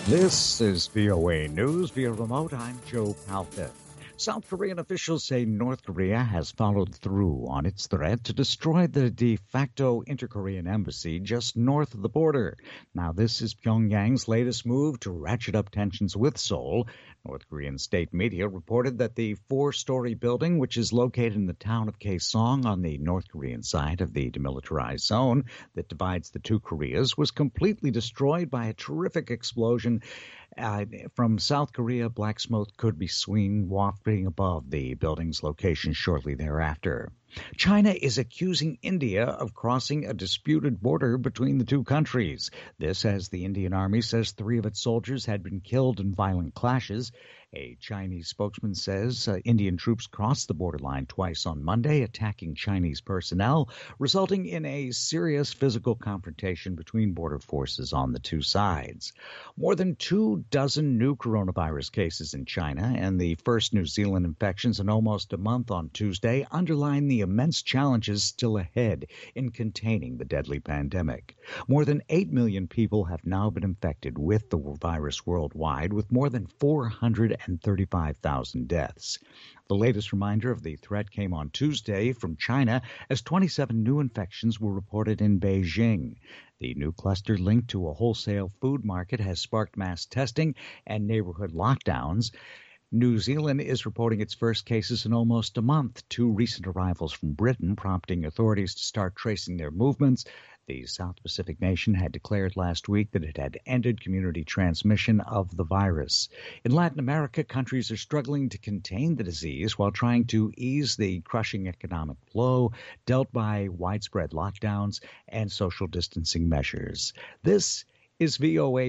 This is VOA News via remote. I'm Joe Palca. South Korean officials say North Korea has followed through on its threat to destroy the de facto inter-Korean embassy just north of the border. Now, this is Pyongyang's latest move to ratchet up tensions with Seoul. North Korean state media reported that the four-story building, which is located in the town of Kaesong on the North Korean side of the demilitarized zone that divides the two Koreas, was completely destroyed by a terrific explosion. From South Korea, black smoke could be seen wafting above the building's location shortly thereafter. China is accusing India of crossing a disputed border between the two countries. This as the Indian Army says 3 of its soldiers had been killed in violent clashes. A Chinese spokesman says Indian troops crossed the borderline twice on Monday, attacking Chinese personnel, resulting in a serious physical confrontation between border forces on the two sides. More than 24 new coronavirus cases in China and the first New Zealand infections in almost a month on Tuesday underline the immense challenges still ahead in containing the deadly pandemic. More than 8 million people have now been infected with the virus worldwide, with more than 435,000 deaths. The latest reminder of the threat came on Tuesday from China as 27 new infections were reported in Beijing. The new cluster linked to a wholesale food market has sparked mass testing and neighborhood lockdowns. New Zealand is reporting its first cases in almost a month. 2 recent arrivals from Britain prompting authorities to start tracing their movements. The South Pacific nation had declared last week that it had ended community transmission of the virus. In Latin America, countries are struggling to contain the disease while trying to ease the crushing economic blow dealt by widespread lockdowns and social distancing measures. This is VOA